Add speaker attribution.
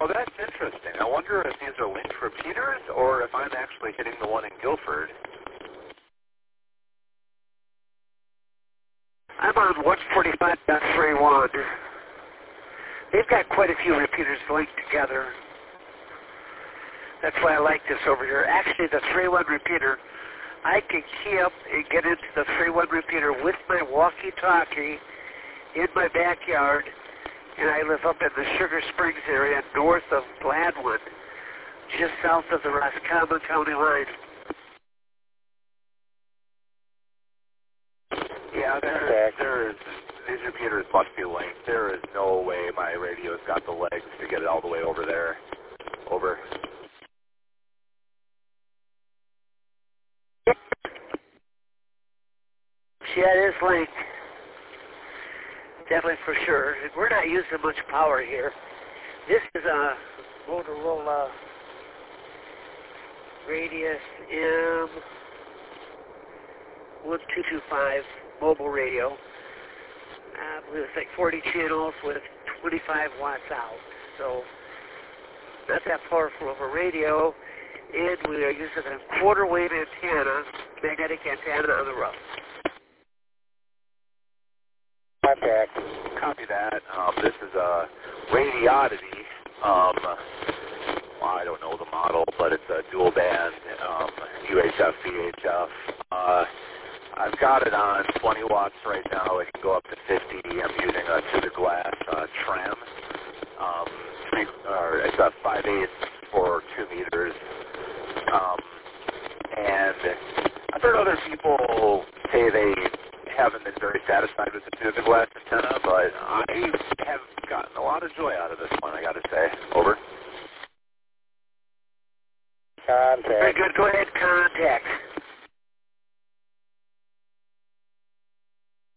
Speaker 1: Oh, that's interesting. I wonder if these are linked repeaters or if I'm actually hitting the one in Guilford.
Speaker 2: I'm on 145.31. They've got quite a few repeaters linked together. That's why I like this over here. Actually, the 3-1 repeater, I can key up and get into the 3-1 repeater with my walkie-talkie in my backyard, and I live up in the Sugar Springs area north of Gladwin, just south of the Roscommon County line.
Speaker 1: Yeah, these repeaters must be linked. There is no way my radio's got the legs to get it all the way over there. Over.
Speaker 2: Yeah, it is linked. Definitely for sure. We're not using much power here. This is a Motorola Radius M1225 mobile radio. I believe it's like 40 channels with 25 watts out. So not that powerful of a radio. And we are using a quarter wave antenna, magnetic antenna on the roof.
Speaker 1: Contact. Copy that. This is a Radioddity. I don't know the model, but it's a dual band UHF, VHF. I've got it on 20 watts right now. It can go up to 50. I'm using a tinted glass tram. It's a 5/8 for 2 meters. And I've heard other people say they haven't been very satisfied with the tinted glass antenna, but I have gotten a lot of joy out of this one, I got to say. Over.
Speaker 2: Contact. Very good. Go ahead, contact.